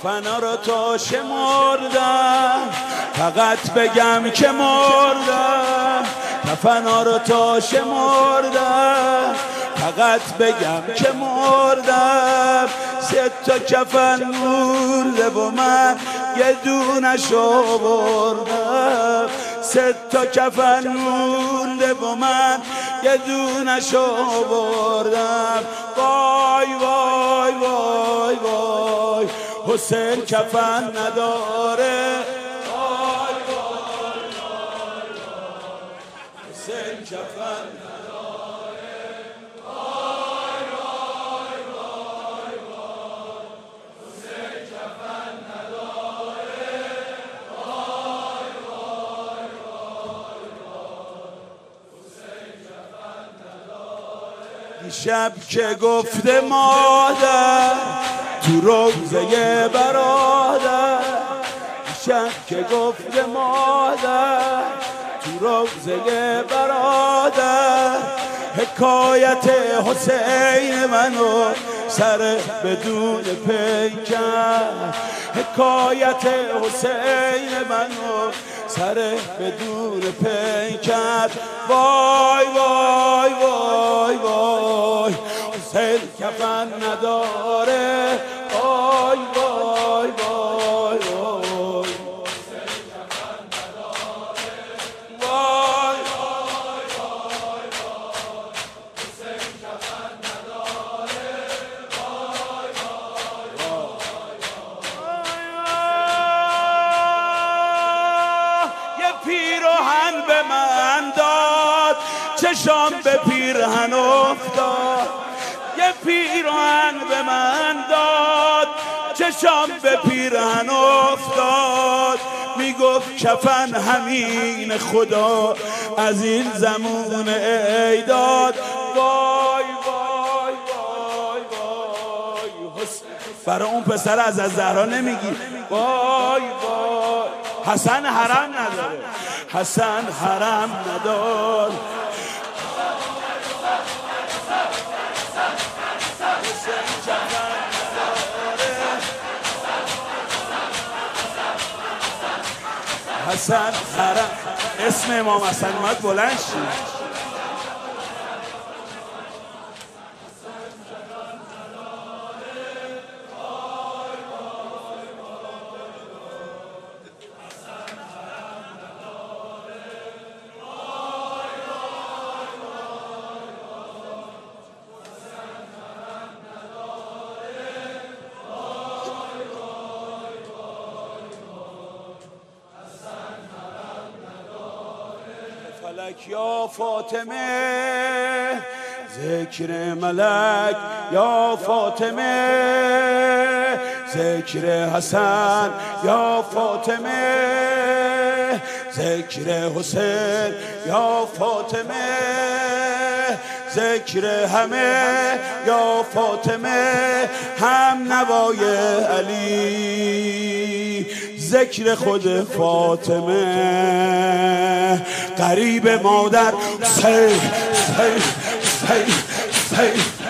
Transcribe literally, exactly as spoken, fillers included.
کفنا رو تو شمردم فقط بگم که مردم کفنا رو تو شمردم فقط بگم که مردم سه تا کفن مورده و من یه دونشو بردم سه تا کفن مونده و من یه دونشو بردم وای وای وای وای حسین کفن نداره وای وای وای وای حسین کفن نداره وای وای وای وای حسین کفن نداره وای وای وای وای حسین کفن نداره دیشب که گفته مادر تو روزه برادر دیشب که گفته مادر تو روزه برادر حکایت حسین منو سر بدون پیکر حکایت حسین منو سر بدون پیکر وای وای وای وای حسین کفن نداره وای وای وای وای حسین کفن نداره وای وای وای وای حسین کفن نداره وای وای وای یه پیراهن به من داد چشام به پیرهن افتاد یه پیراهن به من داد چشام به پیرهن افتاد میگفت کفن همین خدا از این زمان ایداد وای وای وای وای برای اون پسر از از زهرا نمیگی وای وای حسن حرم نداره حسن حرم نداره حسن حرم اسم امام حسن اومد بلند شد فلک یا فاطمه ذکر ملک یا فاطمه ذکر حسن یا فاطمه ذکر حسین یا فاطمه ذکر همه یا فاطمه هم نوای علی ذکر خود فاطمه قریب مادر سی سی سی سی